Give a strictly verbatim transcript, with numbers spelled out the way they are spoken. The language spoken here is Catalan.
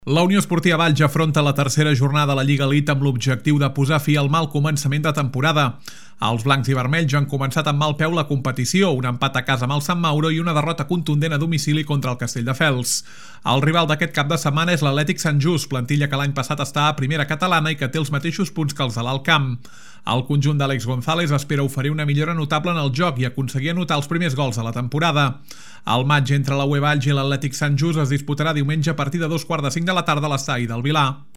La Unió Esportiva Valls afronta la tercera jornada de la Lliga Elite amb l'objectiu de posar fi al mal començament de temporada. Els blancs i vermells han començat amb mal peu la competició, un empat a casa amb el Sant Mauro i una derrota contundent a domicili contra el Castelldefels. El rival d'aquest cap de setmana és l'Atlètic Sant Just, plantilla que l'any passat està a primera catalana i que té els mateixos punts que els de l'Alt Camp. El conjunt d'Àlex González espera oferir una millora notable en el joc i aconseguir anotar els primers gols de la temporada. El maig entre la U E Valls i l'Atlètic Sant Just es disputarà diumenge a partir de dos quarts de cinc de la tarda a l'estadi del Vilar.